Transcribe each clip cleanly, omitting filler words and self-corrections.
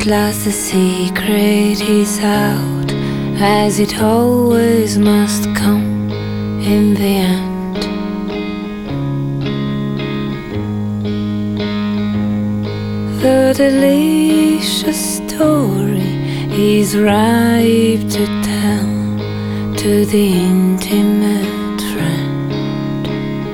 last the secret is out, as it always must come in the end. The delicious story is ripe to tell to the intimate friend.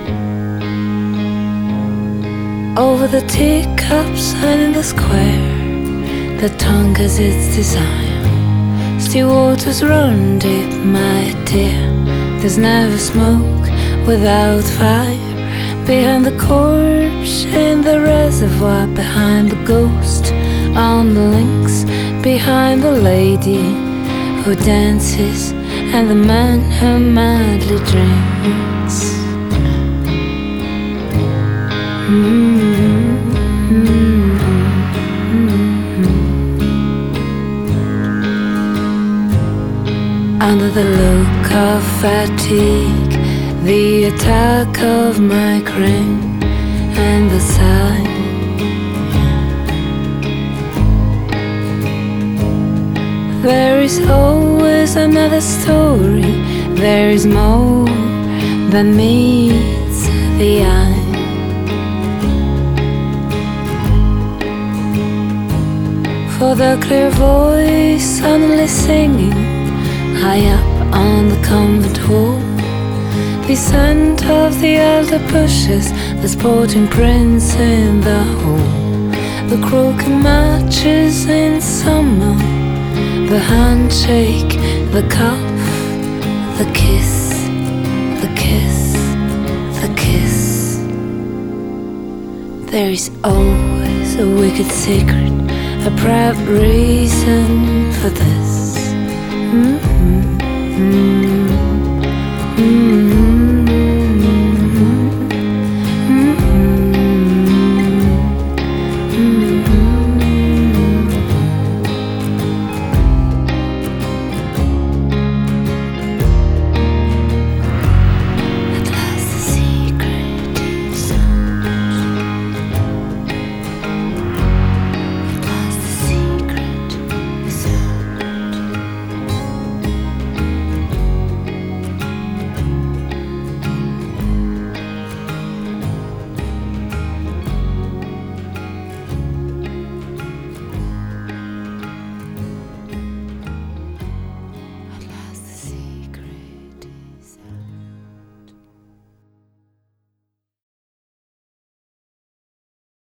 Over the teacups and in the square, the tongue has its desire. Still waters run deep, my dear. There's never smoke without fire. Behind the corpse in the reservoir, behind the ghost on the links, behind the lady who dances and the man who madly drinks. Under the look of fatigue, the attack of migraine, and the sigh, there is always another story. There is more than meets the eye. For the clear voice suddenly singing high up on the convent wall, the scent of the elder bushes, the sporting prince in the hall, the croaking matches in summer, the handshake, the cuff, the kiss, the kiss, the kiss. There is always a wicked secret, a proud reason for this.